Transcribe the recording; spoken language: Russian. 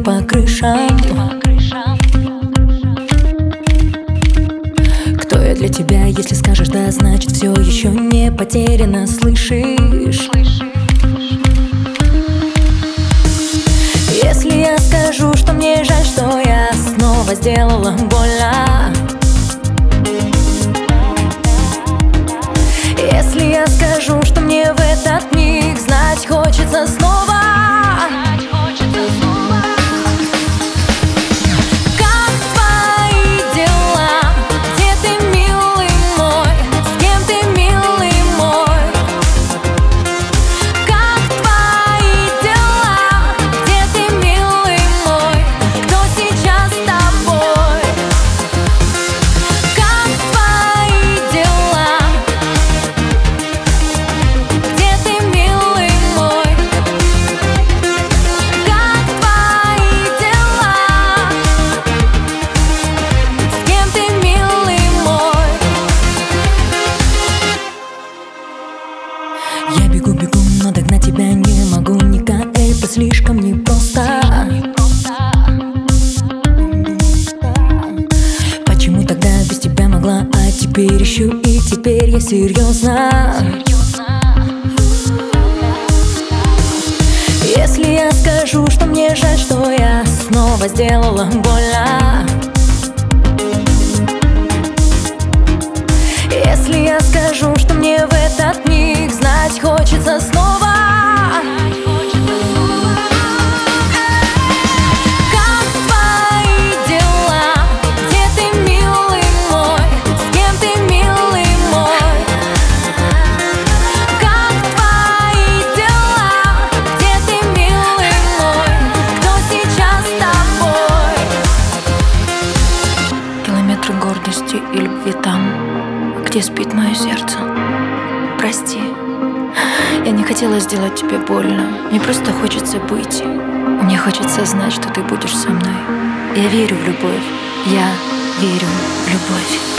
по крышам. Кто я для тебя? Если скажешь да, значит все еще не потеряно, слышишь? Если я скажу, что мне жаль, что я снова сделала больно, если я скажу, что мне в этот миг знать хочется снова, как твои дела? Где ты, милый мой? С кем ты, милый мой? Как твои дела? Где ты, милый мой? Кто сейчас с тобой? Как твои дела? Где ты, милый мой? Как твои дела? С кем ты, милый мой? Я бегу, но догнать тебя не могу никак. Это слишком непросто. Почему тогда без тебя могла, а теперь ищу, и теперь я серьезно. Если я скажу, что мне жаль, что я снова сделала больно, если я скажу, что мне в этот миг знать хочется снова, как твои дела? Где ты, милый мой? С кем ты, милый мой? Как твои дела? Где ты, милый мой? Кто сейчас с тобой? Километры гордости и любви там, где спит мое сердце. Прости, я не хотела сделать тебе больно. Мне просто хочется быть. Мне хочется знать, что ты будешь со мной. Я верю в любовь. Я верю в любовь.